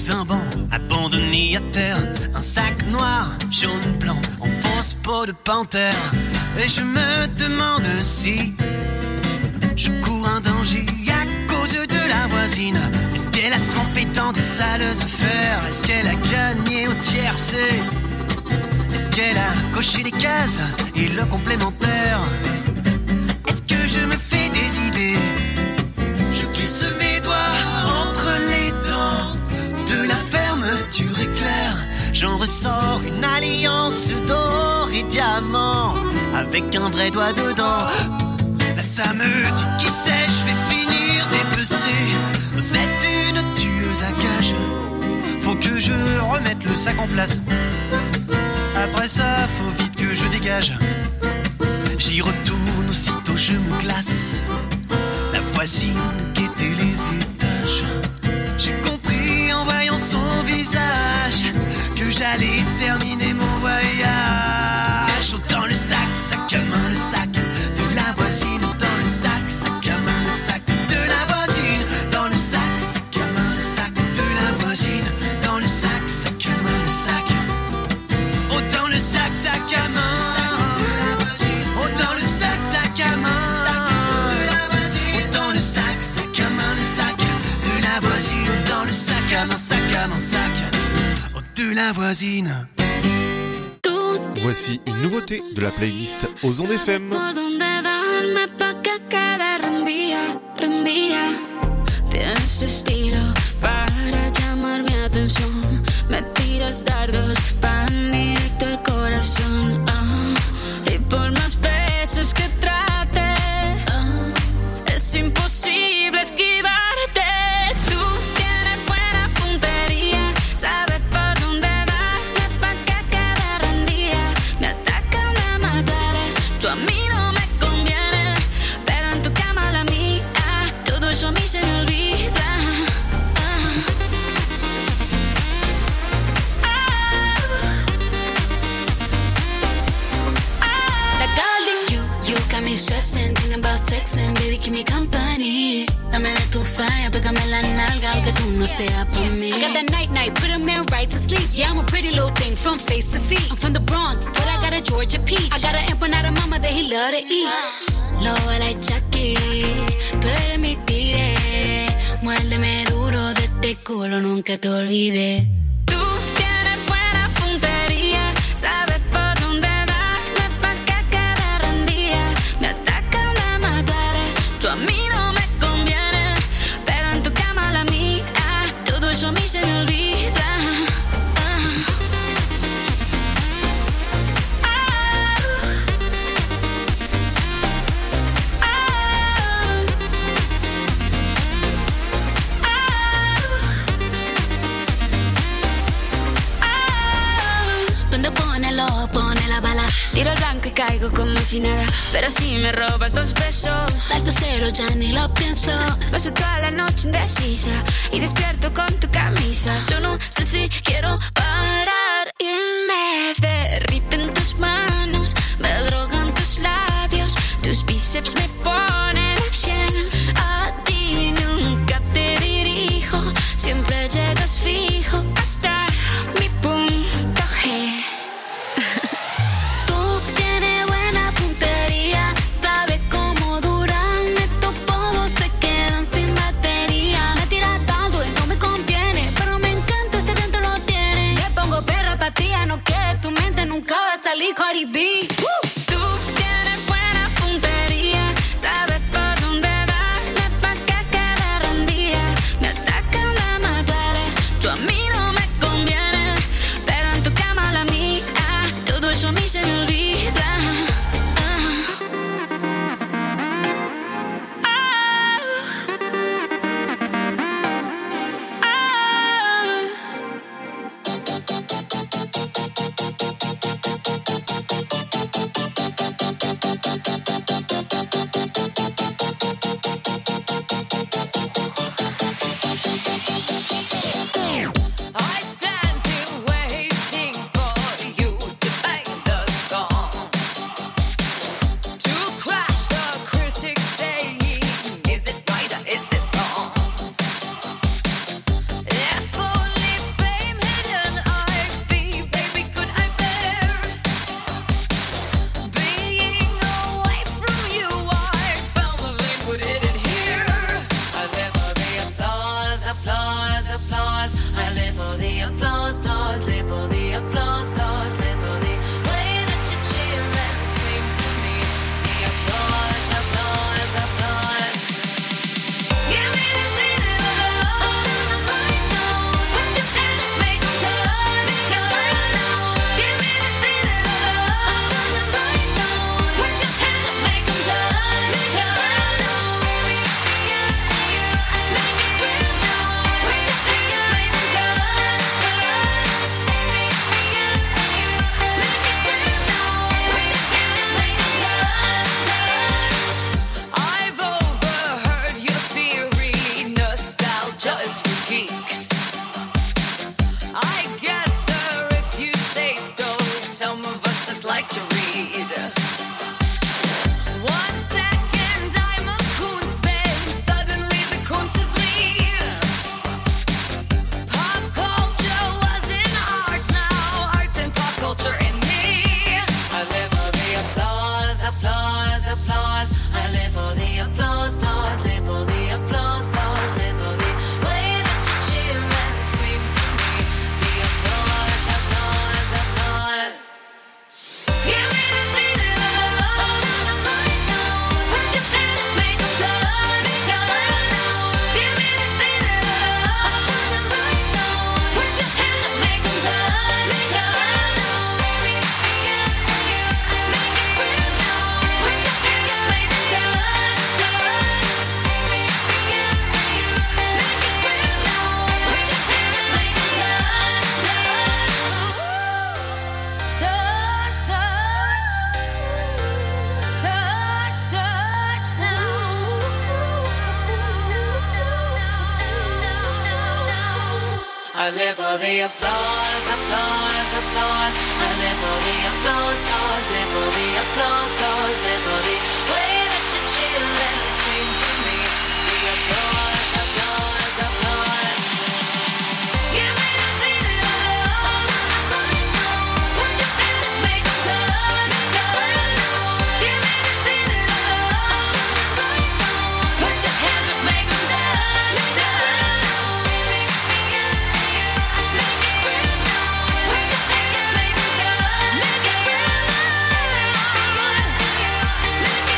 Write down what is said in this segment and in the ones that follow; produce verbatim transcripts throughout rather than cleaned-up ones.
sous un banc, abandonné à terre. Un sac noir, jaune, blanc, en fausse peau de panthère. Et je me demande si je cours un danger à cause de la voisine. Est-ce qu'elle a trempé dans des sales affaires? Est-ce qu'elle a gagné au tiercé? Est-ce qu'elle a coché les cases et le complémentaire? Est-ce que je me fais des idées? Je glisse mes doigts entre les dents de la fermeture éclair. J'en ressors une alliance d'or et diamant avec un vrai doigt dedans. Là ça me dit qui sait, je vais finir dépecé. C'est une tueuse à gages. Faut que je remette le sac en place. Après ça, faut vite que je dégage. J'y retourne, aussitôt je me glace. La voisine guettait les étages. J'ai compris en voyant son visage que j'allais terminer mon voyage. Autant le sac, sac à main, le sac de la voisine. Dans le sac, sac à main, le sac de la voisine. Dans le sac, sac à main, le sac de la voisine. Dans le sac, sac à main, le sac. Autant le sac, sac à main. Autant le sac, sac à main. Autant le sac, sac à main, le sac de la voisine. Dans le sac à main, sac à main, sac de la voisine. Voici une nouveauté de la playlist aux ondes F M. Tienes estilo para llamar mi atención. Me tiras dardos pan directo al corazón. Ah, y por más veces que trate, ah, es imposible esquivarte. Tú tienes buena puntería, sabes por dónde darme pa' que quede rendida. Me atacan, me mataré, tú a mí no me conviene, pero en tu cama la mía, todo eso a mí se me olvida. Stressing, thinking about sex and baby keep me company. Dame de tu fire, pégame la nalga aunque tú no seas pa' mí. I got that night night, put a man right to sleep. Yeah, I'm a pretty little thing from face to feet. I'm from the Bronx, but I got a Georgia peach. I got an empanada mama that he love to eat. Lobo like Chucky, tú eres mi tigre. Muérdeme duro de este culo, nunca te olvides. Tú tienes buena puntería, sabes por dónde darme pa' que quede rendida. Me atacan, me mataré, tú a mí no me conviene, pero en tu cama la mía, todo eso a mí se me olvida. Pone la bala, tiro el blanco y caigo como si nada. Pero si me robas dos besos, salto cero, ya ni lo pienso. Paso toda la noche indecisa y despierto con tu camisa. Yo no sé si quiero parar y me derriten tus manos, me drogan tus labios, tus bíceps me ponen a cien. A ti nunca te dirijo, siempre llegas fijo hasta mi punto G. Cardi B. Woo! Tú tienes buena puntería, sabes por like to read. One second I'm a Kunstman, suddenly the Kunst is me. Pop culture was in art, now art's in pop culture in me. I live for the applause, applause, applause. I live for the applause, applause, live for the applause, applause, live for the way that you cheer and scream for me. The applause, applause, applause. Give me the feeling of love. Turn the lights on. Put your hands up, make 'em turn, turn. Give me the feeling of love. Turn the lights on. Put your hands up, make 'em turn, turn. Make it real now. Put your hands up, make 'em turn, turn. Make it real now. Put your hands up, make 'em turn, turn. Touch, touch, touch, touch now. I live for the applause, applause, applause. I live for the applause, applause, live for the applause, applause, live for the way that you cheer and scream for me. The applause, applause, applause. Give me the feeling of love. Turn the lights on. Put your hands up, make 'em turn, turn. Give me the feeling of love. Turn the lights on. Put your hands up, make 'em turn, turn. Make it real now. Put your hands up, make 'em turn, turn. Make it real now. Make it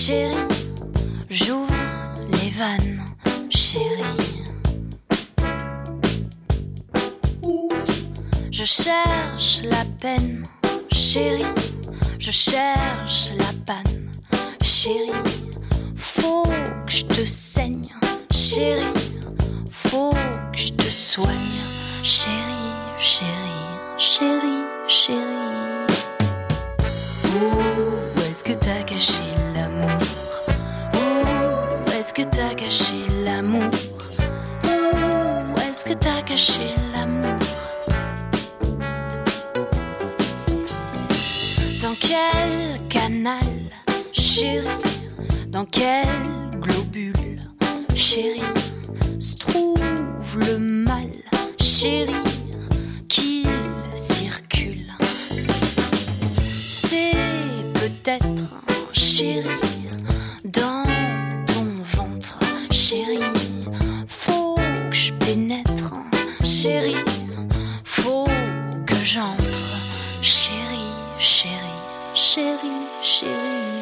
chérie, j'ouvre les vannes, chérie. Je cherche la peine, chérie, je cherche la panne, chérie. Faut que je te saigne, chérie, faut que je te soigne, chérie, chérie, chérie, chérie. Où est-ce que t'as caché l'amour? Où est-ce que t'as caché l'amour? Où est-ce que t'as caché l'amour? Dans quel canal, chérie? Dans quel globule, chérie, se trouve le mal, chérie, qu'il circule? C'est peut-être, chérie, dans ton ventre, chérie, faut que je pénètre, chérie, faut que j'entre, chérie, chérie, chérie, chérie.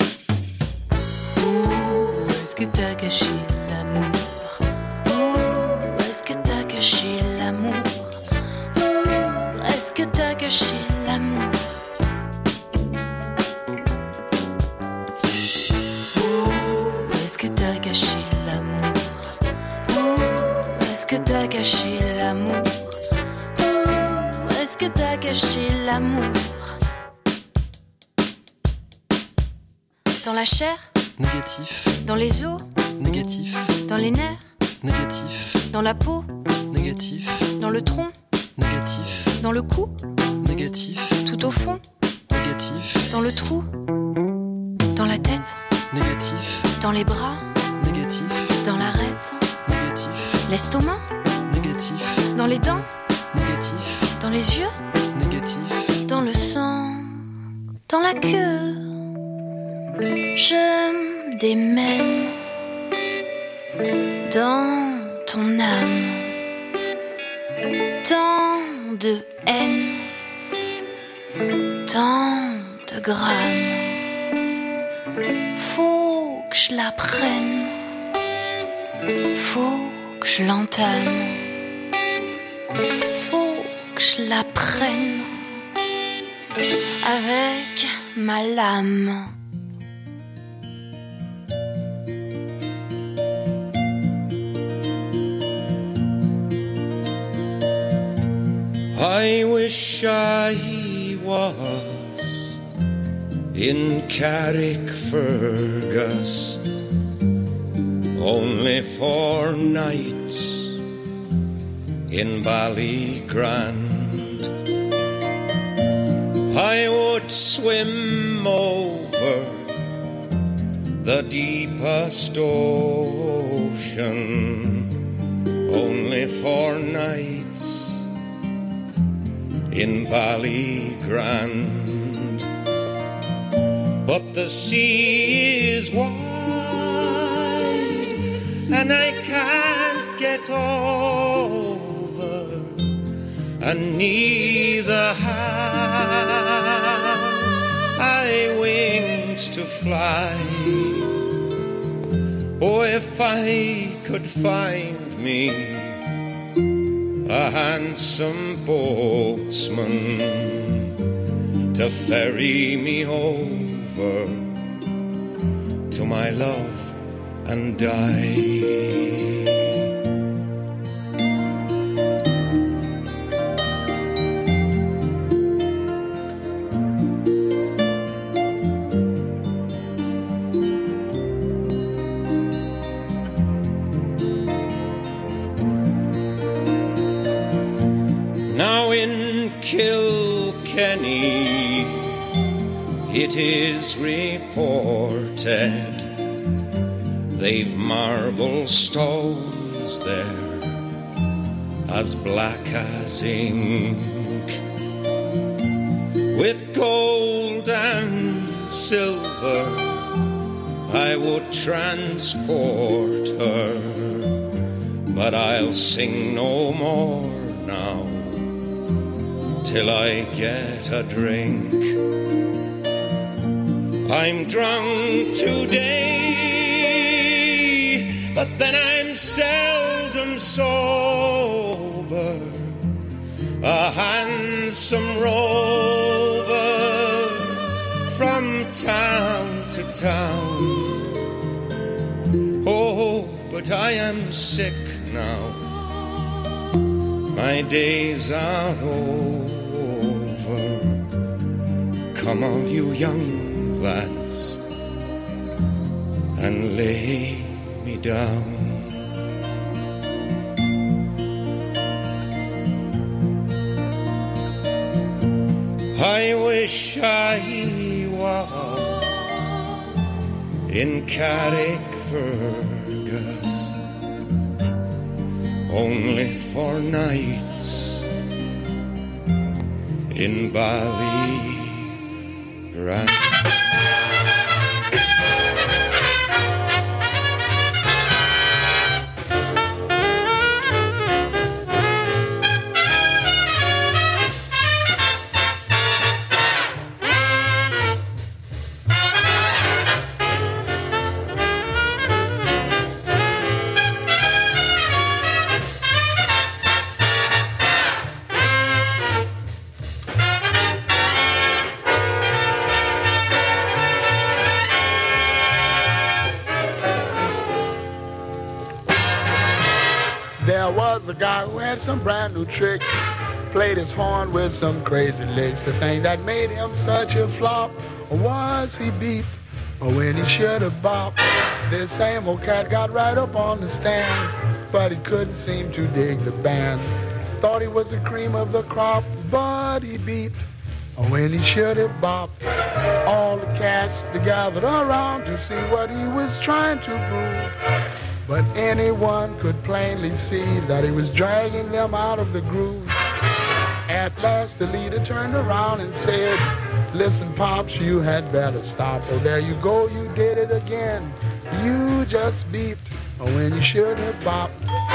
Où est-ce que t'as caché l'amour? Où est-ce que t'as caché l'amour? Où est-ce que t'as caché l'amour? Où est-ce que t'as caché l'amour? Où est-ce que t'as caché l'amour? Où est-ce que t'as caché l'amour? Dans la chair? Négatif. Dans les os? Négatif. Dans les nerfs? Négatif. Dans la peau? Négatif. Dans le tronc? Négatif. Dans le cou? Négatif. Tout au fond? Négatif. Dans le trou? Dans la tête? Négatif. Dans les bras? Négatif. Dans l'arête? Négatif. L'estomac? Négatif. Dans les dents? Négatif. Dans les yeux? Négatif. Dans le sang? Dans la queue? Je me démène dans ton âme, tant de haine, tant de grammes. Faut que je la prenne, faut que je l'entame, faut que je la prenne avec ma lame. I wish I was in Carrickfergus only for nights in Ballygrand. I would swim over the deepest ocean only for nights in Ballygrand. But the sea is wide and I can't get over, and neither have I wings to fly. Oh, if I could find me a handsome boatsman to ferry me over to my love and die. Now in Kilkenny it is reported they've marble stalls there as black as ink, with gold and silver I would transport her, but I'll sing no more now till I get a drink I'm drunk today, but then I'm seldom sober. A handsome rover from town to town. Oh, but I am sick now. My days are over. Come all you young lads and lay me down. I wish I was in Carrickfergus only for nights in Ballygrant. A guy who had some brand new tricks, played his horn with some crazy licks. The thing that made him such a flop was he beat, or when he should have bopped. This same old cat got right up on the stand, but he couldn't seem to dig the band. Thought he was the cream of the crop, but he beat, or when he should have bopped. All the cats they gathered around to see what he was trying to prove. But anyone could plainly see that he was dragging them out of the groove. At last the leader turned around and said, "Listen, Pops, you had better stop. Oh, there you go, you did it again. You just beeped, or when you should have bopped."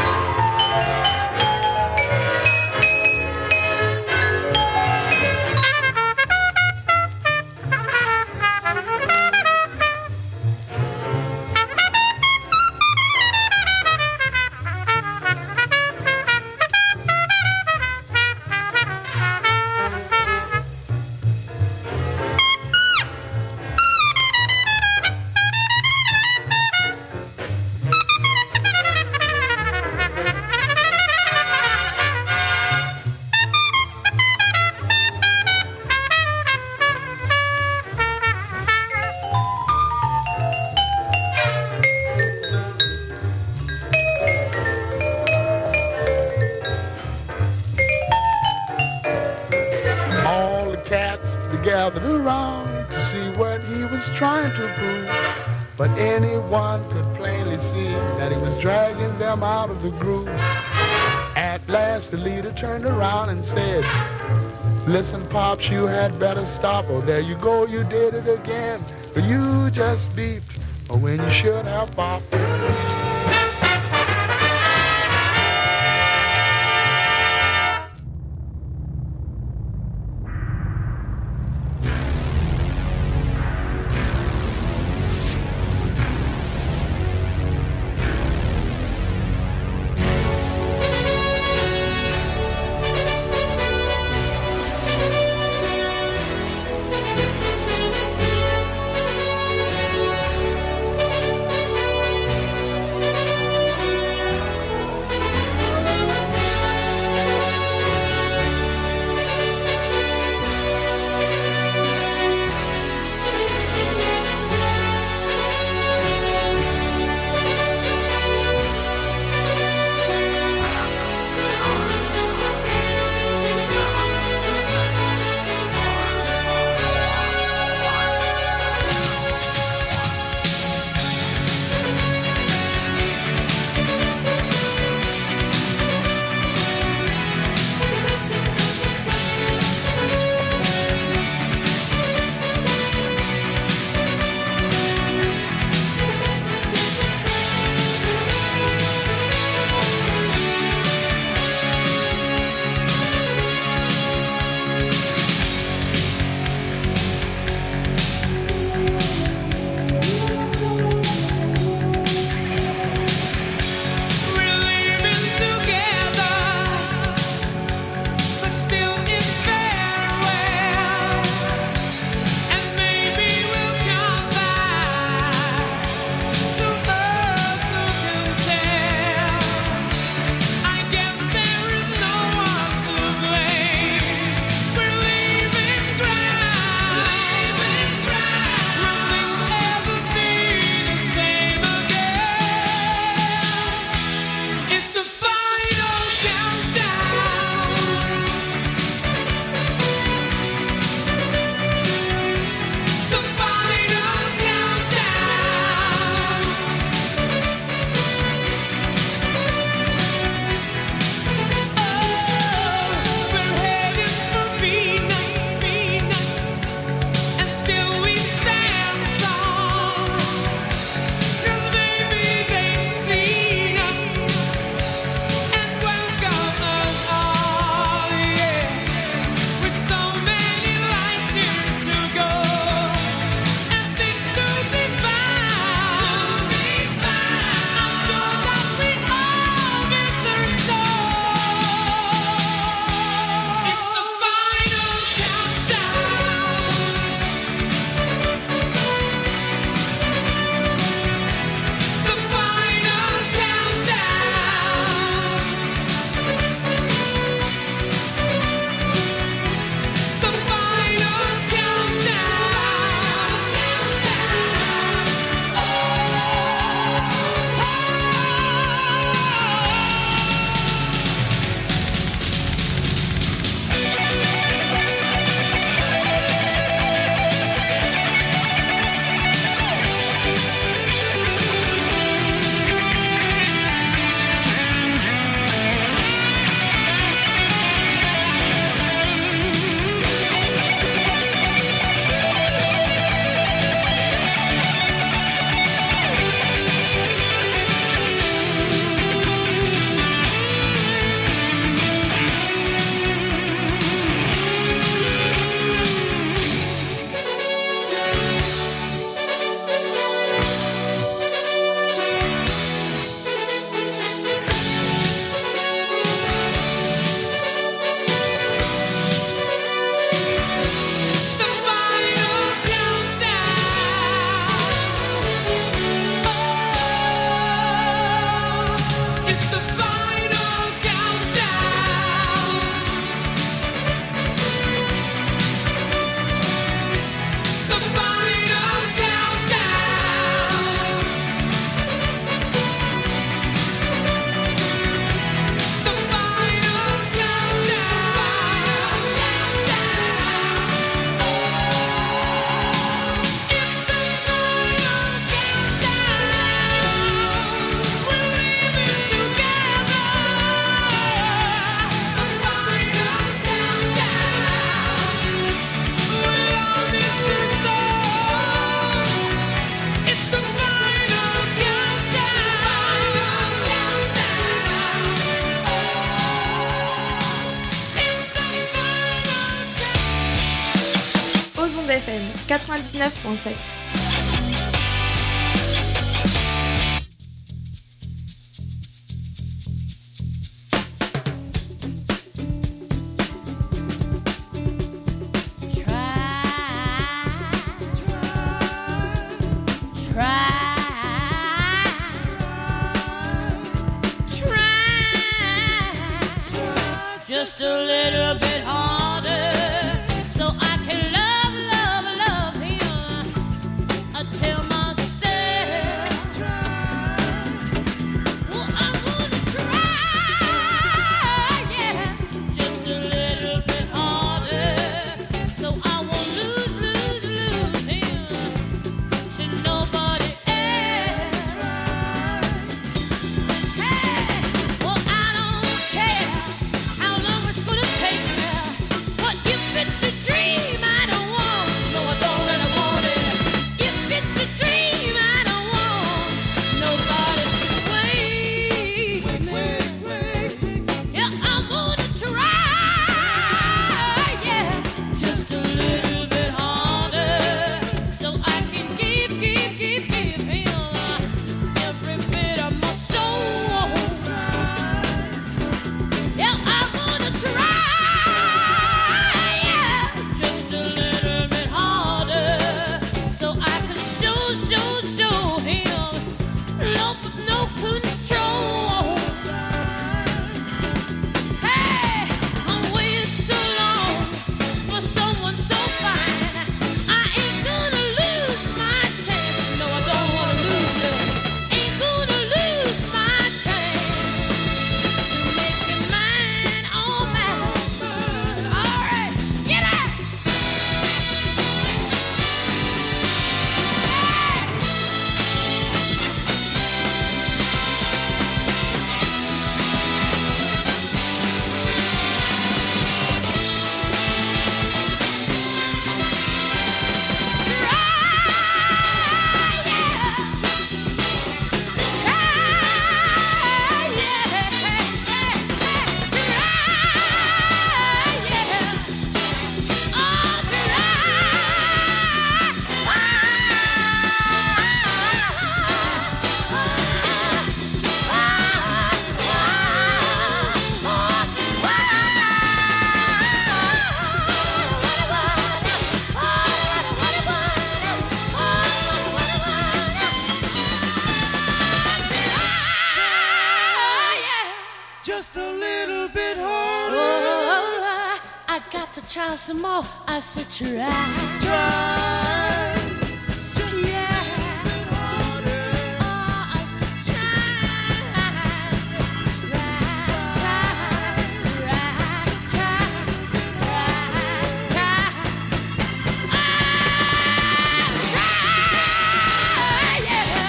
Trying to prove, but anyone could plainly see that he was dragging them out of the groove. At last the leader turned around and said, "Listen, Pops, you had better stop. Oh, there you go, you did it again. You just beeped, or when you should have bopped." F M quatre-vingt-dix-neuf virgule sept. Just a little bit harder, so I can love, love, love him. I tell myself, well, I'm gonna try, yeah, just a little bit harder, so I won't lose, lose, lose him to nobody else. Hey, well, I don't care how long it's gonna take me, but if it's a dream I don't want, no I don't and I want it. If it's a dream I don't want nobody to wait with me. Yeah, I'm gonna try, yeah, just a little bit harder, so I can give, give, give, give him every bit of my soul. Yeah, I'm gonna try, yeah, just a little bit harder, so I can show, show, show him love with no control. Hey, I'm waiting so long for someone so fine. I ain't gonna lose my chance. No, I don't wanna lose it. Ain't gonna lose my chance to make you mine, oh mine. All right, get out. Just a little bit harder. Oh, I got to try some more. I said try. Try. Just Yeah. a little bit harder. Oh, I said try. I said try. Try. Try. Try. Try. Try. Ah, try. Yeah.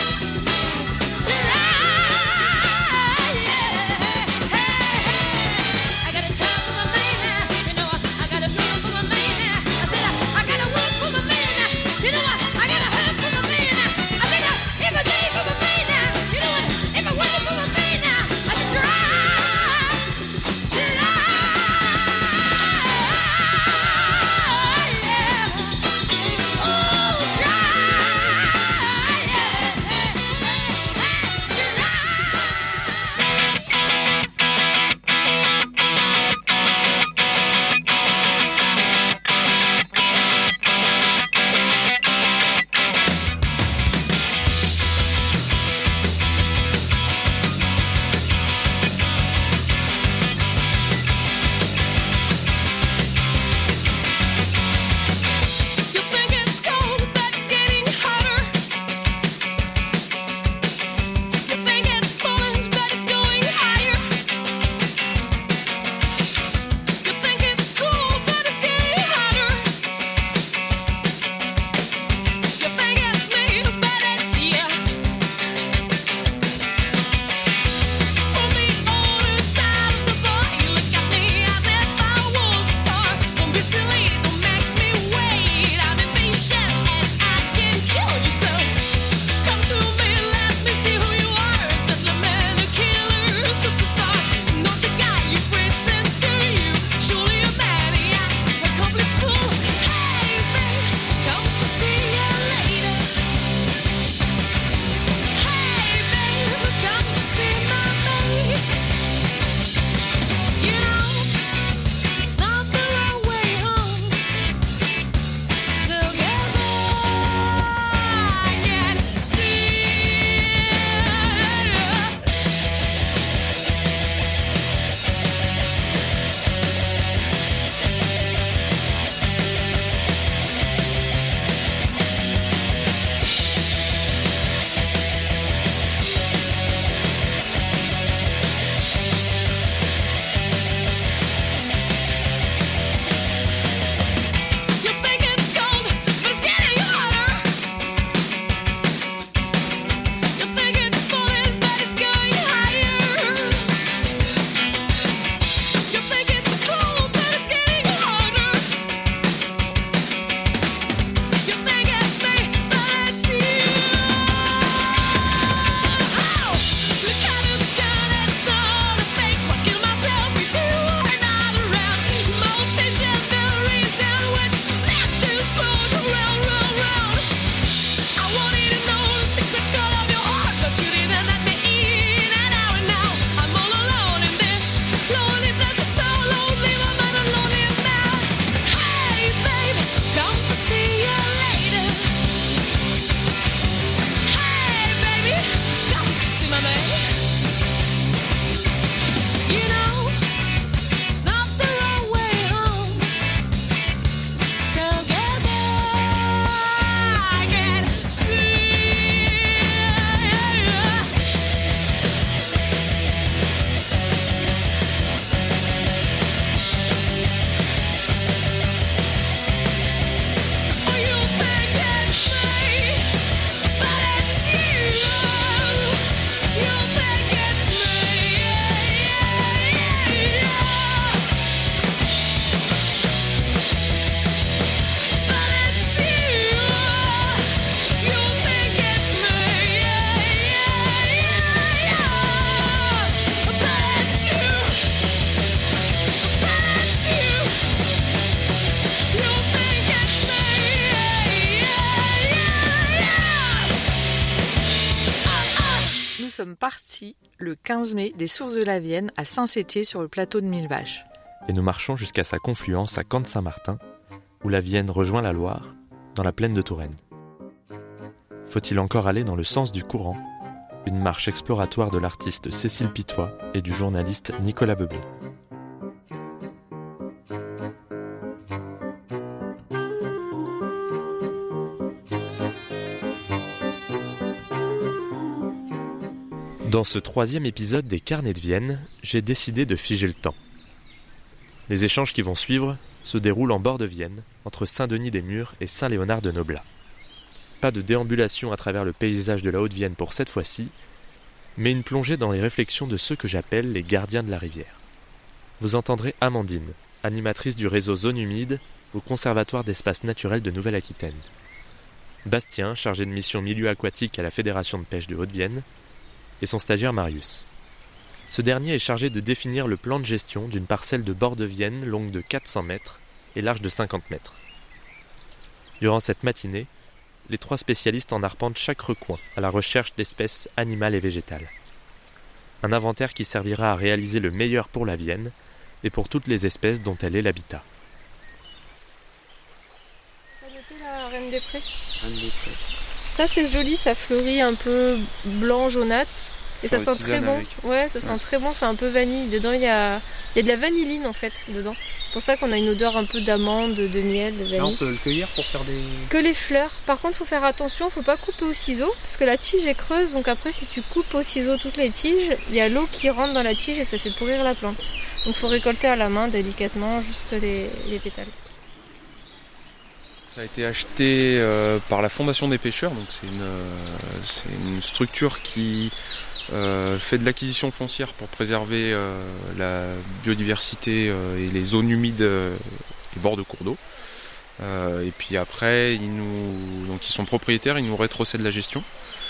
Try. Yeah. Hey, hey. I gotta try for my man now. You know, I, I gotta feel for my man now. I said I, I gotta work for my man. Nous sommes partis le quinze mai des Sources de la Vienne à Saint-Sétier sur le plateau de Millevaches. Et nous marchons jusqu'à sa confluence à Camp-de-Saint-Martin, où la Vienne rejoint la Loire, dans la plaine de Touraine. Faut-il encore aller dans le sens du courant ? Une marche exploratoire de l'artiste Cécile Pitois et du journaliste Nicolas Beublé. Dans ce troisième épisode des Carnets de Vienne, j'ai décidé de figer le temps. Les échanges qui vont suivre se déroulent en bord de Vienne, entre Saint-Denis-des-Murs et Saint-Léonard-de-Noblat. Pas de déambulation à travers le paysage de la Haute-Vienne pour cette fois-ci, mais une plongée dans les réflexions de ceux que j'appelle les gardiens de la rivière. Vous entendrez Amandine, animatrice du réseau Zone Humide au Conservatoire d'espaces naturels de Nouvelle-Aquitaine. Bastien, chargé de mission milieu aquatique à la Fédération de pêche de Haute-Vienne, et son stagiaire Marius. Ce dernier est chargé de définir le plan de gestion d'une parcelle de bord de Vienne longue de quatre cents mètres et large de cinquante mètres. Durant cette matinée, les trois spécialistes en arpentent chaque recoin à la recherche d'espèces animales et végétales. Un inventaire qui servira à réaliser le meilleur pour la Vienne et pour toutes les espèces dont elle est l'habitat. T'as noté la reine des prés ? Reine des prés. Ça c'est joli, ça fleurit un peu blanc jaunâtre et ça, Ça sent très bon. avec. Ouais, ça sent Ouais. très bon, c'est un peu vanille. Dedans il y a, il y a de la vanilline en fait dedans. C'est pour ça qu'on a une odeur un peu d'amande, de miel, de Là, on vanille. peut le cueillir pour faire des... Que les fleurs. Par contre, faut faire attention, faut pas couper au ciseau parce que la tige est creuse. Donc après, si tu coupes au ciseau toutes les tiges, il y a l'eau qui rentre dans la tige et ça fait pourrir la plante. Donc faut récolter à la main délicatement juste les, les pétales. Ça a été acheté euh, par la Fondation des pêcheurs, donc c'est une, euh, c'est une structure qui euh, fait de l'acquisition foncière pour préserver euh, la biodiversité euh, et les zones humides euh, et bords de cours d'eau. Euh, et puis après, ils nous, donc ils sont propriétaires, ils nous rétrocèdent la gestion.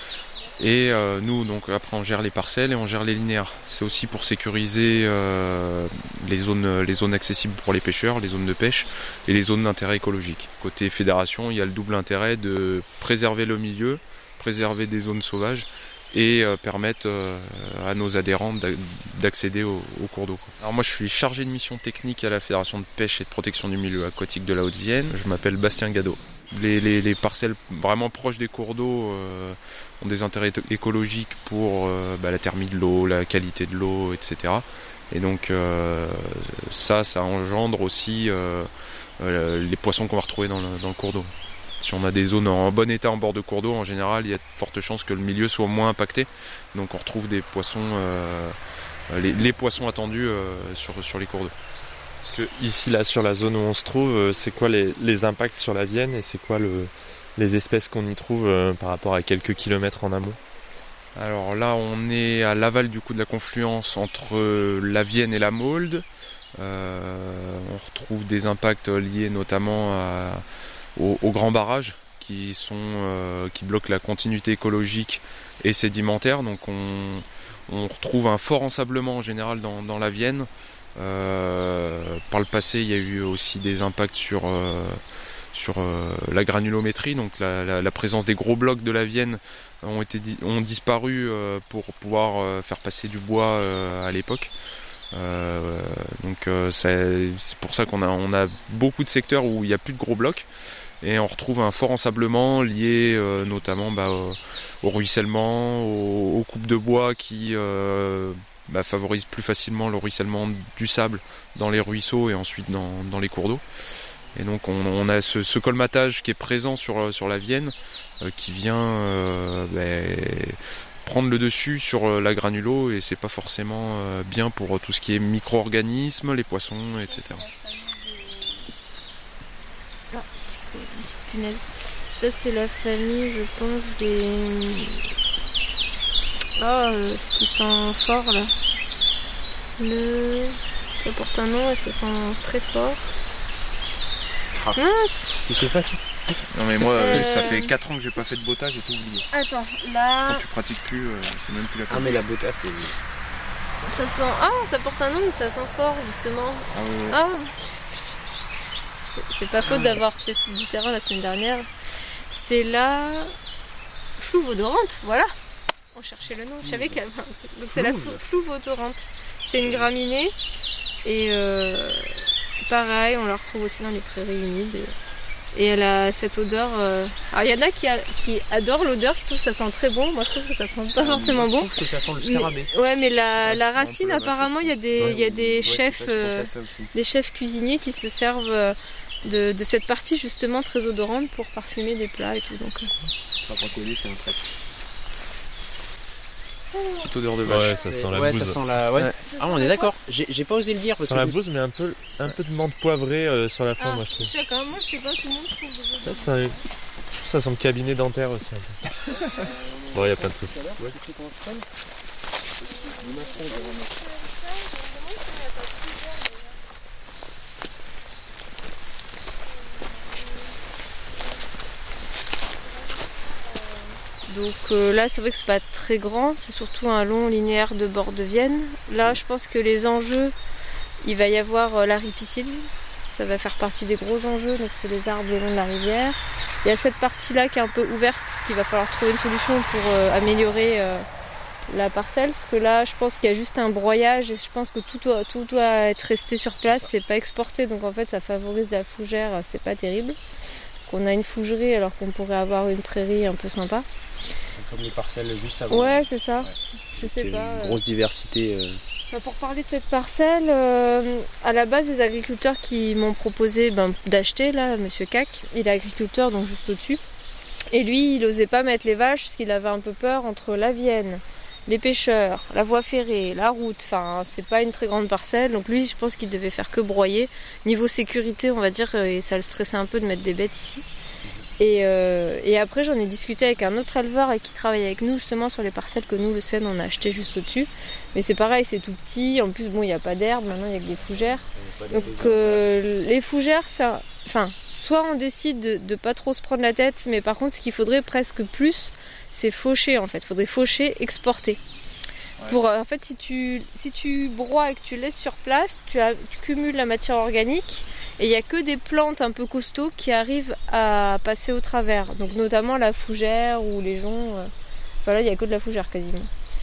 Et euh, nous, donc après, on gère les parcelles et on gère les linéaires. C'est aussi pour sécuriser euh, les zones, les zones accessibles pour les pêcheurs, les zones de pêche et les zones d'intérêt écologique. Côté fédération, il y a le double intérêt de préserver le milieu, préserver des zones sauvages et euh, permettre euh, à nos adhérents d'accéder au, au cours d'eau. Alors moi, je suis chargé de mission technique à la Fédération de pêche et de protection du milieu aquatique de la Haute-Vienne. Je m'appelle Bastien Gadot. Les, les, les parcelles vraiment proches des cours d'eau euh, ont des intérêts écologiques pour euh, bah, la thermie de l'eau, la qualité de l'eau, et cetera. Et donc euh, ça, ça engendre aussi euh, euh, les poissons qu'on va retrouver dans le, dans le cours d'eau. Si on a des zones en bon état en bord de cours d'eau, en général, il y a de fortes chances que le milieu soit moins impacté. Donc on retrouve des poissons, euh, les, les poissons attendus euh, sur, sur les cours d'eau. Parce que ici, là, sur la zone où on se trouve, c'est quoi les, les impacts sur la Vienne et c'est quoi le, les espèces qu'on y trouve euh, par rapport à quelques kilomètres en amont ? Alors là, on est à l'aval du coup de la confluence entre la Vienne et la Maulde. Euh, on retrouve des impacts liés notamment à, aux, aux grands barrages qui, sont, euh, qui bloquent la continuité écologique et sédimentaire. Donc on, on retrouve un fort ensablement en général dans, dans la Vienne. Euh, par le passé, il y a eu aussi des impacts sur, euh, sur euh, la granulométrie, donc la, la, la présence des gros blocs de la Vienne ont, été, ont disparu euh, pour pouvoir euh, faire passer du bois euh, à l'époque. Euh, donc euh, c'est, c'est pour ça qu'on a, on a beaucoup de secteurs où il n'y a plus de gros blocs et on retrouve un fort ensablement lié euh, notamment bah, au, au ruissellement, aux, aux coupes de bois qui euh, bah, favorisent plus facilement le ruissellement du sable dans les ruisseaux et ensuite dans, dans les cours d'eau. Et donc on, on a ce, ce colmatage qui est présent sur, sur la Vienne euh, qui vient euh, bah, prendre le dessus sur la granulo et c'est pas forcément euh, bien pour tout ce qui est micro-organismes, les poissons, et cetera. Ah, une petite punaise. Ça c'est la famille, je pense, des Ah, euh, ce qui sent fort là. Le... Ça porte un nom et ça sent très fort. Ah. Mince. Tu sais pas, toi? Non mais moi, Euh, ça fait quatre ans que j'ai pas fait de bottage, j'ai tout oublié. Attends, là, Quand tu pratiques plus, euh, c'est même plus la Ah, peine. mais la bota, c'est. ça sent... Ah, ça porte un nom mais ça sent fort justement. Ah ouais, ouais. Ah, c'est- c'est pas faute d'avoir fait du terrain la semaine dernière. C'est la flouve odorante, voilà. On cherchait le nom, je savais qu'elle... Donc c'est la flou- flouve odorante. C'est une graminée et euh, pareil, on la retrouve aussi dans les prairies humides. Et, et elle a cette odeur... euh, Alors il y en a qui, a- qui adorent l'odeur, qui trouvent que ça sent très bon. Moi je trouve que ça sent pas forcément Je bon. trouve que ça sent le scarabée. Mais- ouais, mais la, la Ouais, on racine, peut la mâcher. apparemment, il y a des, Ouais, il y a des ouais, chefs, c'est ça, je euh, pensais à ça aussi. des chefs cuisiniers qui se servent euh, de, de cette partie justement très odorante pour parfumer des plats et tout. Donc, euh, Ça sent coller, c'est un trait. Petite odeur de vache. Ouais, ça C'est- sent la ouais, bouse. ça sent la. Ouais. Ouais. Ah, on est d'accord. J'ai j'ai pas osé le dire parce Sur que. la bouse, mais un peu, un peu de menthe poivrée euh, sur la fin, ah, moi je trouve. je sais quand même, moi je sais pas, tout le monde trouve des Ça, ça, je trouve que ça sent le cabinet dentaire aussi un peu. Bon, il y a plein de trucs. Donc euh, là, c'est vrai que c'est pas très grand, c'est surtout un long linéaire de bord de Vienne. Là, je pense que les enjeux, il va y avoir euh, la ripisylve. Ça va faire partie des gros enjeux, donc c'est les arbres le long de la rivière. Il y a cette partie-là qui est un peu ouverte, qu'il va falloir trouver une solution pour euh, améliorer euh, la parcelle. Parce que là, je pense qu'il y a juste un broyage et je pense que tout doit, tout doit être resté sur place, c'est pas exporté. Donc en fait, ça favorise la fougère, c'est pas terrible. Qu'on a une fougerie alors qu'on pourrait avoir une prairie un peu sympa. Comme les parcelles juste avant. Ouais, c'est ça. Je sais C'est pas. une euh. grosse diversité. euh. Bah, pour parler de cette parcelle, euh, à la base, les agriculteurs qui m'ont proposé ben, d'acheter, là, Monsieur Cac, il est agriculteur, donc juste au-dessus. Et lui, il n'osait pas mettre les vaches parce qu'il avait un peu peur entre la Vienne, les pêcheurs, la voie ferrée, la route. Enfin, c'est pas une très grande parcelle. Donc lui, je pense qu'il devait faire que broyer. Niveau sécurité, on va dire, et ça le stressait un peu de mettre des bêtes ici. Et, euh, et après, j'en ai discuté avec un autre éleveur qui travaille avec nous justement sur les parcelles que nous, le Seine, on a acheté juste au-dessus. Mais c'est pareil, c'est tout petit. En plus, bon, il n'y a pas d'herbe. Maintenant, il n'y a que des fougères. Donc, euh, les fougères, ça, enfin, soit on décide de, de pas trop se prendre la tête, mais par contre, ce qu'il faudrait presque plus, c'est faucher en fait. Il faudrait faucher, exporter. Ouais. Pour, en fait, si tu, si tu broies et que tu laisses sur place, tu, as, tu cumules la matière organique. Et il n'y a que des plantes un peu costauds qui arrivent à passer au travers. Donc notamment la fougère ou les joncs. Euh, voilà, il n'y a que de la fougère quasiment.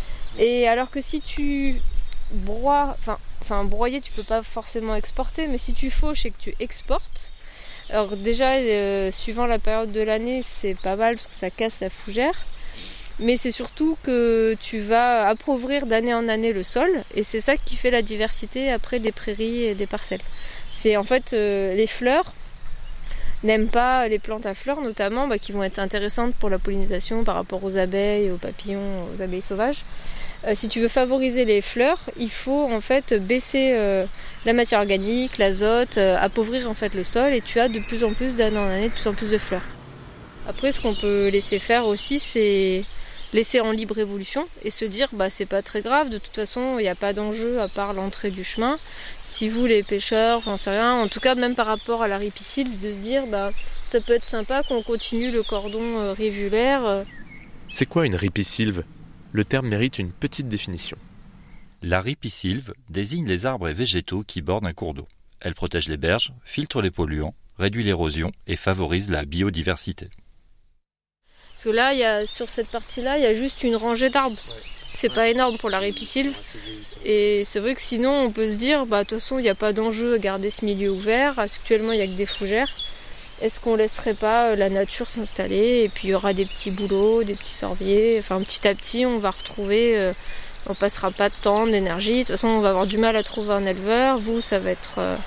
Et alors que si tu broies, enfin, enfin broyer tu peux pas forcément exporter, mais si tu fauches et que tu exportes, alors déjà euh, suivant la période de l'année c'est pas mal parce que ça casse la fougère. Mais c'est surtout que tu vas appauvrir d'année en année le sol. Et c'est ça qui fait la diversité après des prairies et des parcelles. C'est en fait euh, les fleurs n'aiment pas les plantes à fleurs notamment bah, qui vont être intéressantes pour la pollinisation par rapport aux abeilles, aux papillons, aux abeilles sauvages. Euh, si tu veux favoriser les fleurs, il faut en fait baisser euh, la matière organique, l'azote, euh, appauvrir en fait le sol et tu as de plus en plus d'année en année de plus en plus de fleurs. Après ce qu'on peut laisser faire aussi c'est laisser en libre évolution et se dire bah c'est pas très grave, de toute façon il n'y a pas d'enjeu à part l'entrée du chemin. Si vous les pêcheurs, j'en sais rien, en tout cas même par rapport à la ripisylve, de se dire bah ça peut être sympa qu'on continue le cordon euh, rivulaire. Euh. C'est quoi une ripisylve ? Le terme mérite une petite définition. La ripisylve désigne les arbres et végétaux qui bordent un cours d'eau. Elle protège les berges, filtre les polluants, réduit l'érosion et favorise la biodiversité. Parce que là, il y a, sur cette partie-là, il y a juste une rangée d'arbres. Ouais. C'est ouais. pas énorme pour la ripisylve. Ouais, et c'est vrai que sinon, on peut se dire, bah, de toute façon, il n'y a pas d'enjeu à garder ce milieu ouvert. Actuellement, il n'y a que des fougères. Est-ce qu'on laisserait pas la nature s'installer ? Et puis, il y aura des petits bouleaux, des petits sorbiers. Enfin, petit à petit, on va retrouver... Euh, on passera pas de temps, d'énergie. De toute façon, on va avoir du mal à trouver un éleveur. Vous, ça va être... Euh,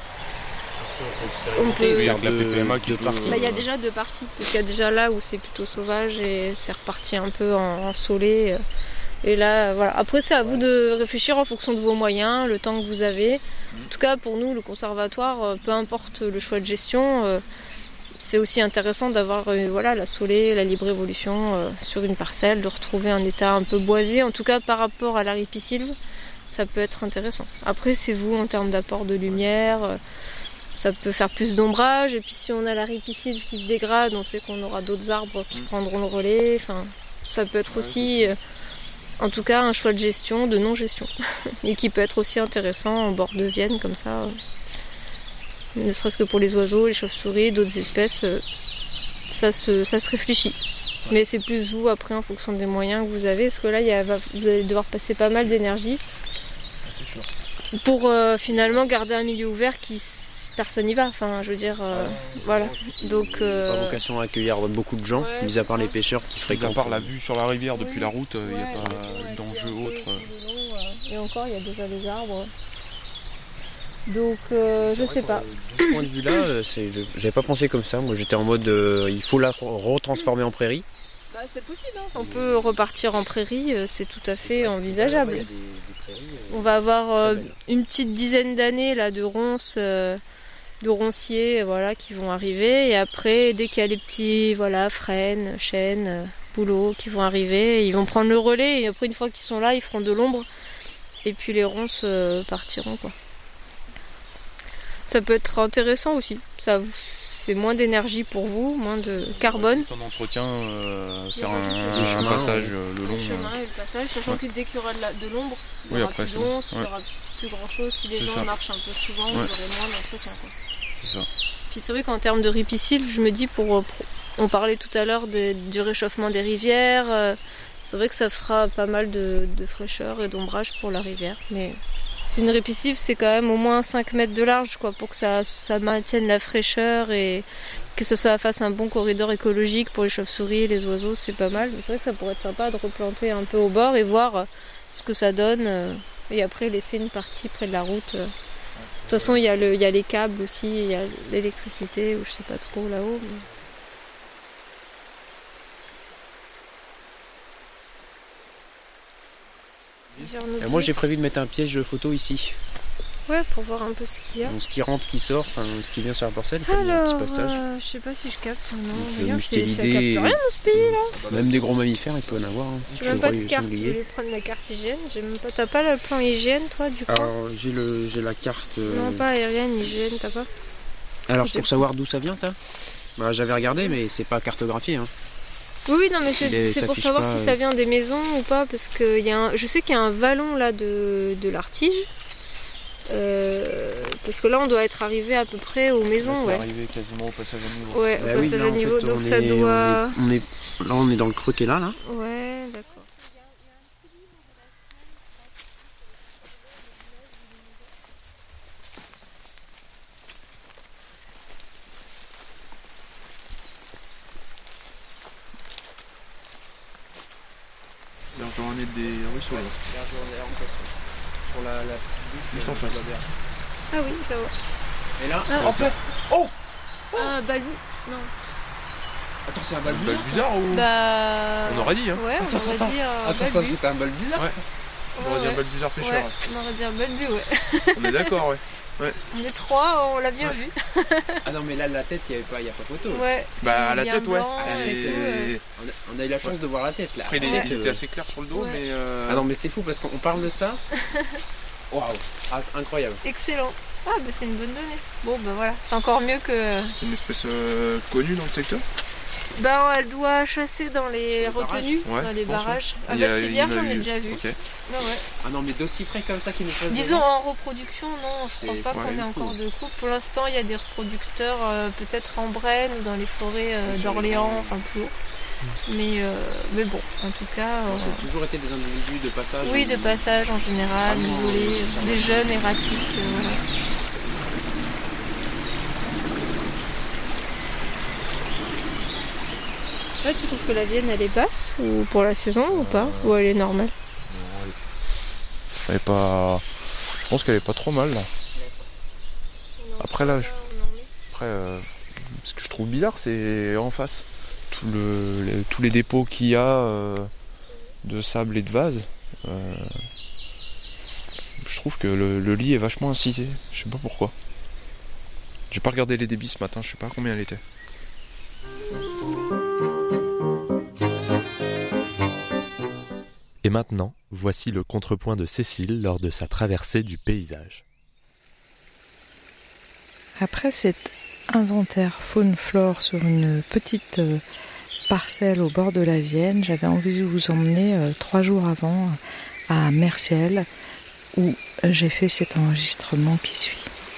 on peut faire de, de parties. Bah, il y a déjà deux parties. Parce qu'il y a déjà là où c'est plutôt sauvage et c'est reparti un peu en, en saulé. Et là, voilà. Après, c'est à vous de réfléchir en fonction de vos moyens, le temps que vous avez. En tout cas, pour nous, le conservatoire, peu importe le choix de gestion, c'est aussi intéressant d'avoir euh, voilà, la saulée, la libre évolution euh, sur une parcelle, de retrouver un état un peu boisé. En tout cas, par rapport à la ripisylve, ça peut être intéressant. Après, c'est vous en termes d'apport de lumière. Euh, ça peut faire plus d'ombrage. Et puis, si on a la ripisylve qui se dégrade, on sait qu'on aura d'autres arbres qui prendront le relais. Enfin, ça peut être aussi, euh, en tout cas, un choix de gestion, de non-gestion. Et qui peut être aussi intéressant en bord de Vienne, comme ça. Euh, ne serait-ce que pour les oiseaux, les chauves-souris, d'autres espèces, euh, ça, se, ça se réfléchit. Ouais. Mais c'est plus vous après en fonction des moyens que vous avez, parce que là il y a, vous allez devoir passer pas mal d'énergie c'est sûr. Pour euh, finalement garder un milieu ouvert qui personne n'y va. Enfin, je veux dire, euh, ouais, voilà. Donc, euh... pas vocation à accueillir beaucoup de gens, ouais, mis à part ça. Les pêcheurs qui fréquentent. Mis à part la vue sur la rivière depuis oui. la route, il ouais, n'y a pas ouais, d'enjeu autre. Et encore, il y a déjà les arbres. Donc euh, je sais pas. De ce point de vue là, c'est, je, j'avais pas pensé comme ça. Moi j'étais en mode euh, il faut la retransformer en prairie. Bah, c'est possible, hein. On peut repartir en prairie, c'est tout à fait envisageable. Des, des prairies, euh, On va avoir euh, une petite dizaine d'années là de ronces, euh, de ronciers, voilà, qui vont arriver. Et après, dès qu'il y a les petits, voilà, frênes, chênes, euh, bouleaux qui vont arriver, ils vont prendre le relais. Et après, une fois qu'ils sont là, ils feront de l'ombre. Et puis les ronces euh, partiront, quoi. Ça peut être intéressant aussi. Ça, c'est moins d'énergie pour vous, moins de carbone. En entretien, euh, faire un, un, un chemin, passage euh, le long. Le chemin et le passage, sachant ouais. que dès qu'il y aura de, la, de l'ombre, il y aura oui, après, plus d'once, il n'y aura plus grand chose. Si les c'est gens ça. marchent un peu souvent, ouais. vous aurez moins d'entretien. Quoi. C'est ça. Puis c'est vrai qu'en termes de ripisylve, je me dis, pour, pour on parlait tout à l'heure de, du réchauffement des rivières, euh, c'est vrai que ça fera pas mal de, de fraîcheur et d'ombrage pour la rivière. Mais c'est une ripisylve, c'est quand même au moins cinq mètres de large, quoi, pour que ça, ça maintienne la fraîcheur et que ce soit fasse un bon corridor écologique pour les chauves-souris, les oiseaux, c'est pas mal. Mais c'est vrai que ça pourrait être sympa de replanter un peu au bord et voir ce que ça donne. Et après laisser une partie près de la route. De toute façon, il y a le, il y a les câbles aussi, il y a l'électricité, ou je sais pas trop là-haut. Mais... Et moi j'ai prévu de mettre un piège de photo ici. Ouais, pour voir un peu ce qu'il y a. Donc, ce qui rentre, ce qui sort, enfin ce qui vient sur la parcelle, alors, il y a un petit passage. Euh, je sais pas si je capte. Non, donc, regarde, c'est, ça capte rien dans ce pays là. Même des gros mammifères, il peut en avoir. Hein. J'ai même pas de carte, je vais prendre la carte hygiène. J'ai même pas... T'as pas le plan hygiène toi du coup? Alors j'ai, le... j'ai la carte. Euh... Non, pas aérienne, hygiène, t'as pas? Alors pour savoir d'où ça vient ça, bah, j'avais regardé mais c'est pas cartographié. Hein. Oui, non, mais c'est, est, c'est pour savoir pas, si ça vient des maisons ou pas, parce que y a un, je sais qu'il y a un vallon là de, de l'Artige, euh, parce que là on doit être arrivé à peu près aux maisons. On est ouais. arrivé quasiment au passage à niveau. Ouais, bah au oui, passage là, à niveau, fait, donc ça est, doit... On est, on est, là on est dans le creux qui est là, là. Ouais, d'accord. J'en ai des ruisseaux là. Sur la, la petite bouche en face. Ah oui, je la vois. Et là, ah, en fait. Oh, oh Un balbou. Non. Attends, c'est un balbuzard. Balbuzard ou bah... On aurait dit, hein. Ouais, on attends, aurait attends. dit un Attends, balbu. c'était un balbuzard. Ouais. On aurait dit un balbuzard pêcheur. Ouais, on aurait dit un balbu, ouais. On est d'accord, ouais. Ouais. On est trois, on l'a bien ouais. vu. Ah non, mais là, la tête, il n'y a, a pas photo. Ouais. Bah, à la tête, ouais. À la tête, euh, on, a, on a eu la chance ouais. de voir la tête, là. Après, il, ouais. il était assez clair sur le dos, ouais. mais... Euh... Ah non, mais c'est fou, parce qu'on parle de ça. Waouh. Ah, c'est incroyable. Excellent. Ah, bah c'est une bonne donnée. Bon, bah voilà, c'est encore mieux que... C'est une espèce euh, connue dans le secteur? Bah, elle doit chasser dans les, les retenues, ouais, dans les barrages. Ouais. À Vassivière, j'en ai déjà vu. Okay. Bah, ouais. Ah non, mais d'aussi près comme ça qui nous fassent. Disons en reproduction, non, je c'est, crois pas qu'on ait encore de couple. Pour l'instant, il y a des reproducteurs, euh, peut-être en Brenne ou dans les forêts euh, d'Orléans, enfin plus haut. Mais, euh, mais bon, en tout cas. Euh... Ça a toujours été des individus de passage? Oui, de passage en général, ah, isolés, euh, des jeunes erratiques. Euh, voilà. Là, tu trouves que la Vienne, elle est basse ou pour la saison ou pas? Ou elle est normale? Non, elle est pas... Je pense qu'elle est pas trop mal là. Après là, je... Après, euh... ce que je trouve bizarre, c'est en face. Tout le... les... Tous les dépôts qu'il y a euh... de sable et de vase. Euh... Je trouve que le... le lit est vachement incisé. Je sais pas pourquoi. J'ai pas regardé les débits ce matin, je sais pas combien elle était. Et maintenant, voici le contrepoint de Cécile lors de sa traversée du paysage. Après cet inventaire faune-flore sur une petite euh, parcelle au bord de la Vienne, j'avais envie de vous emmener euh, trois jours avant à Merciel, où j'ai fait cet enregistrement qui suit.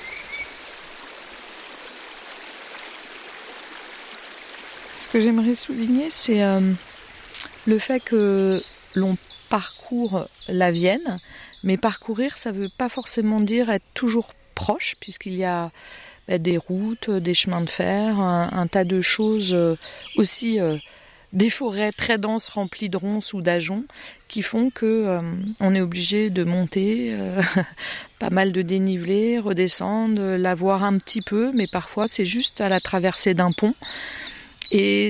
Ce que j'aimerais souligner, c'est euh, le fait que l'on parcourt la Vienne, mais parcourir, ça ne veut pas forcément dire être toujours proche, puisqu'il y a bah, des routes, des chemins de fer, un, un tas de choses, euh, aussi euh, des forêts très denses remplies de ronces ou d'ajoncs, qui font que euh, on est obligé de monter, euh, pas mal de dénivelé, redescendre, la voir un petit peu, mais parfois c'est juste à la traversée d'un pont. Et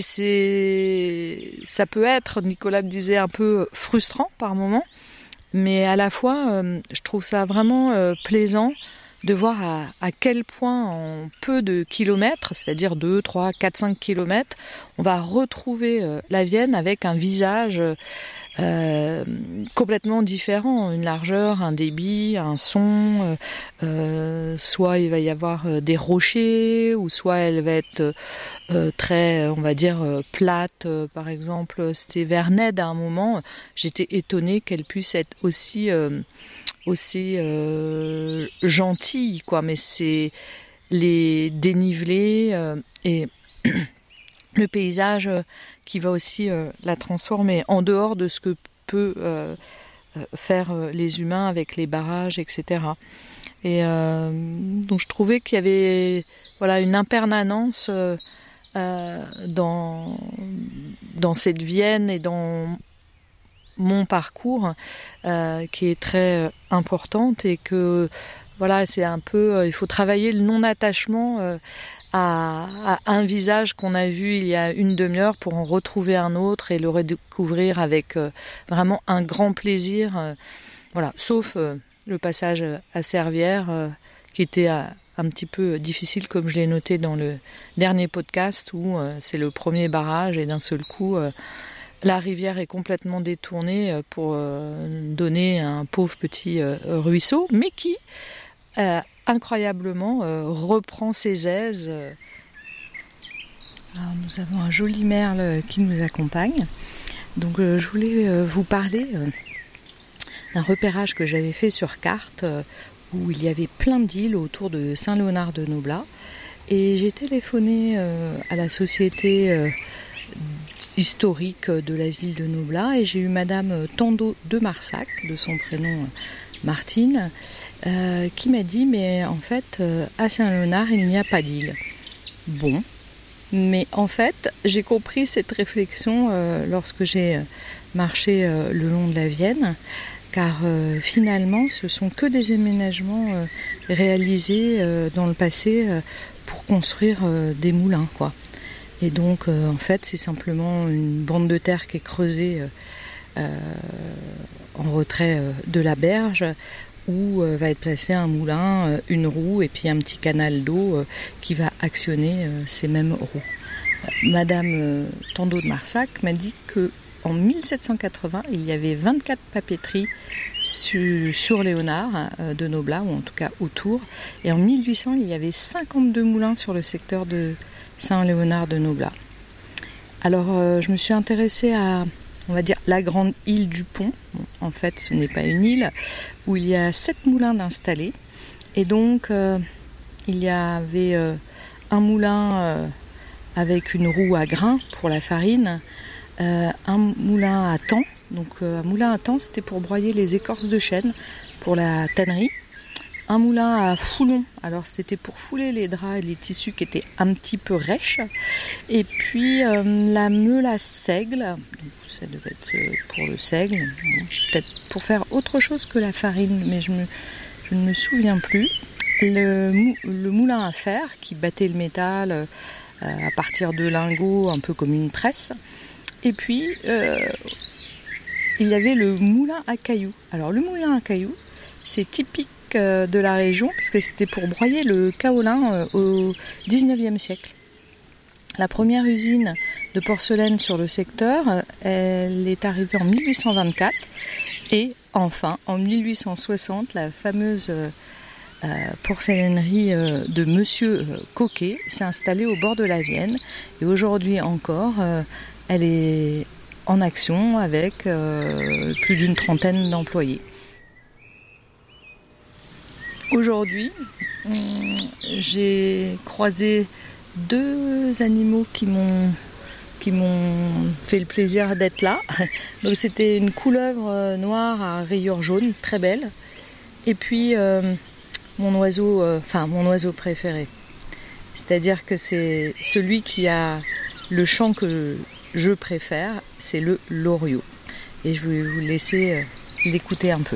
c'est, ça peut être, Nicolas me disait, un peu frustrant par moment, mais à la fois, euh, je trouve ça vraiment euh, plaisant de voir à, à quel point en peu de kilomètres, c'est-à-dire deux, trois, quatre, cinq kilomètres, on va retrouver euh, la Vienne avec un visage euh, complètement différent, une largeur, un débit, un son, euh, euh, soit il va y avoir euh, des rochers, ou soit elle va être euh, très, on va dire, euh, plate. Euh, par exemple, c'était Vernède à un moment, j'étais étonnée qu'elle puisse être aussi... Euh, aussi euh, gentille, quoi, mais c'est les dénivelés euh, et le paysage euh, qui va aussi euh, la transformer en dehors de ce que peut euh, faire euh, les humains avec les barrages, et cetera. Et euh, donc je trouvais qu'il y avait voilà une impermanence euh, euh, dans dans cette Vienne et dans mon parcours euh, qui est très euh, importante, et que voilà, c'est un peu euh, il faut travailler le non-attachement euh, à, à un visage qu'on a vu il y a une demi-heure pour en retrouver un autre et le redécouvrir avec euh, vraiment un grand plaisir, euh, voilà, sauf euh, le passage à Servières euh, qui était euh, un petit peu difficile, comme je l'ai noté dans le dernier podcast, où euh, c'est le premier barrage et d'un seul coup euh, la rivière est complètement détournée pour donner un pauvre petit ruisseau, mais qui, euh, incroyablement, euh, reprend ses aises. Alors, nous avons un joli merle qui nous accompagne. Donc, euh, je voulais euh, vous parler euh, d'un repérage que j'avais fait sur carte, euh, où il y avait plein d'îles autour de Saint-Léonard-de-Noblat. Et j'ai téléphoné euh, à la société... Euh, historique de la ville de Noblat, et j'ai eu Madame Tando de Marsac, de son prénom Martine, euh, qui m'a dit mais en fait euh, à Saint-Léonard il n'y a pas d'île. Bon, mais en fait j'ai compris cette réflexion euh, lorsque j'ai marché euh, le long de la Vienne, car euh, finalement ce sont que des aménagements euh, réalisés euh, dans le passé euh, pour construire euh, des moulins, quoi. Et donc, euh, en fait, c'est simplement une bande de terre qui est creusée euh, en retrait euh, de la berge, où euh, va être placé un moulin, euh, une roue et puis un petit canal d'eau euh, qui va actionner euh, ces mêmes roues. Madame euh, Tando de Marsac m'a dit qu'en mille sept cent quatre-vingts, il y avait vingt-quatre papeteries sur, sur Léonard euh, de Noblat, ou en tout cas autour. Et en mille huit cents, il y avait cinquante-deux moulins sur le secteur de Saint-Léonard-de-Noblat. Alors, euh, je me suis intéressée à, on va dire, la grande île du Pont. Bon, en fait, ce n'est pas une île, où il y a sept moulins d'installés. Et donc, euh, il y avait euh, un moulin euh, avec une roue à grains pour la farine, euh, un moulin à temps. Donc, euh, un moulin à temps, c'était pour broyer les écorces de chêne pour la tannerie. Un moulin à foulon, alors c'était pour fouler les draps et les tissus qui étaient un petit peu rêches. Et puis euh, la meule à seigle, donc ça devait être pour le seigle, peut-être pour faire autre chose que la farine, mais je, me, je ne me souviens plus. Le, mou, le moulin à fer qui battait le métal euh, à partir de lingots, un peu comme une presse. Et puis euh, il y avait le moulin à cailloux. Alors le moulin à cailloux, c'est typique de la région, puisque c'était pour broyer le kaolin au dix-neuvième siècle. La première usine de porcelaine sur le secteur, elle est arrivée en mille huit cent vingt-quatre et enfin en mille huit cent soixante, la fameuse euh, porcelainerie euh, de Monsieur Coquet s'est installée au bord de la Vienne et aujourd'hui encore, euh, elle est en action avec euh, plus d'une trentaine d'employés. Aujourd'hui, j'ai croisé deux animaux qui m'ont qui m'ont fait le plaisir d'être là. Donc c'était une couleuvre noire à rayures jaunes, très belle, et puis euh, mon oiseau, euh, enfin mon oiseau préféré. C'est-à-dire que c'est celui qui a le chant que je préfère, c'est le loriot. Et je vais vous laisser euh, l'écouter un peu.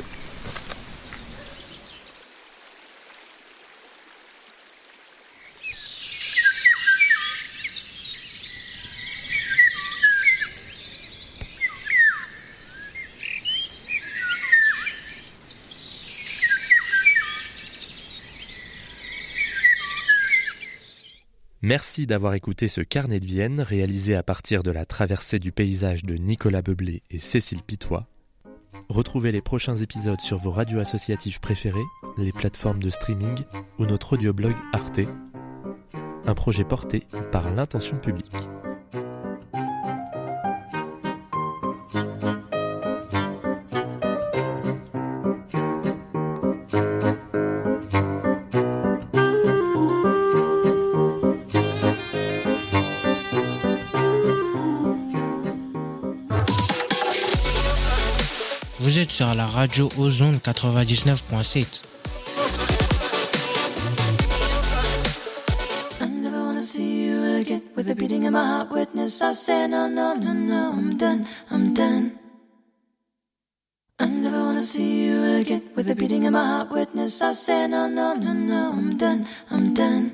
Merci d'avoir écouté ce carnet de Vienne réalisé à partir de la traversée du paysage de Nicolas Beublé et Cécile Pitois. Retrouvez les prochains épisodes sur vos radios associatives préférées, les plateformes de streaming ou notre audioblog Arte, un projet porté par l'Intention publique. Vous êtes sur la radio Ozone quatre-vingt-dix-neuf point sept. I never wanna see you again. With the beating of my heart, witness, I say no, no, no, no, I'm done, I'm done. I never wanna see you again. With the beating of my heart, witness, I say no, no, no, no, I'm done, I'm done.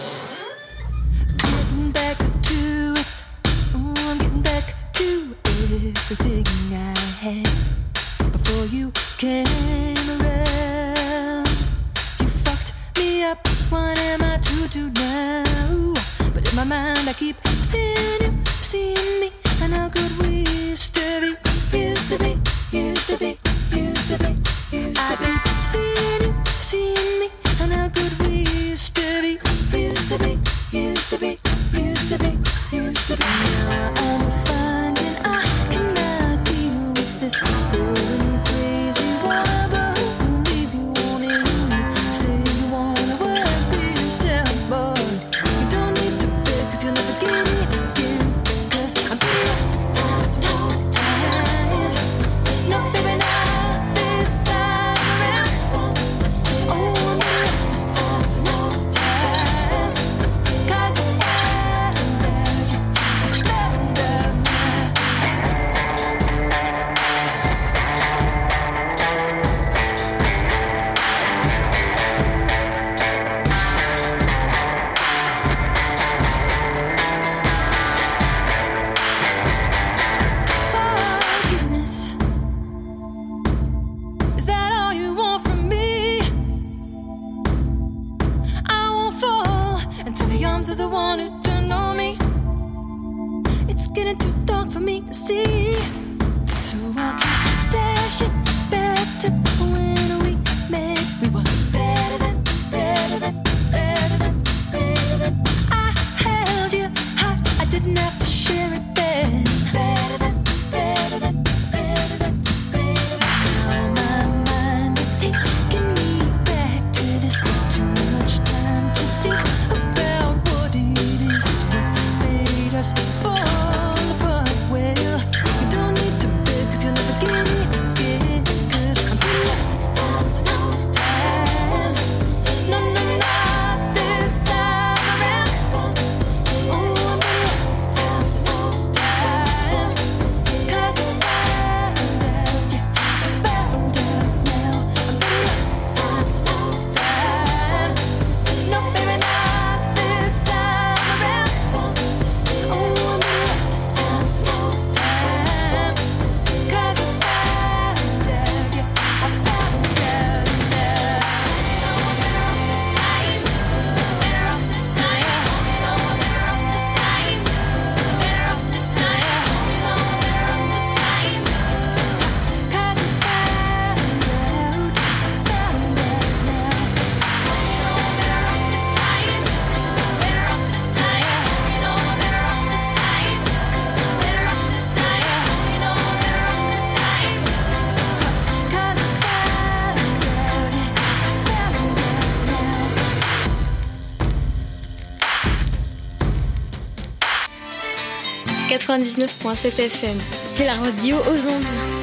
Getting back to it, ooh, I'm getting back to everything I had. Before you came around, you fucked me up. What am I to do now? But in my mind I keep seeing you, seeing me, and how good we used to be, used to be, used to be, used to be, used to be. I keep seeing you, seeing me, and how good we used to be, used to be, used to be, used to be, used to be. Now I'm finding I cannot deal with this going crazy. Why believe you want it? You say you wanna work this out, boy. You don't need to beg, cause you'll never get it again. Cause I'm better off this time, so not this time. No, baby, not this time around. Oh, I'm better off this time, so not this time. Cause I'm bad about you, bad about me. Forgiveness. Is that all you want from me? I won't fall into the arms of the one who turned on me. It's getting too dark for me to see, so I'll keep flashing back to when we met. We were better than, better than, better than, better than. I held you hot, I didn't have to share it then. Better than, better than, better than, better than. Now my mind is taking me back to this. Too much time to think about what it is, what made us fall apart. Well, you don't need to beg, cause you'll never get quatre-vingt-dix-neuf virgule sept F M. C'est la radio aux ondes.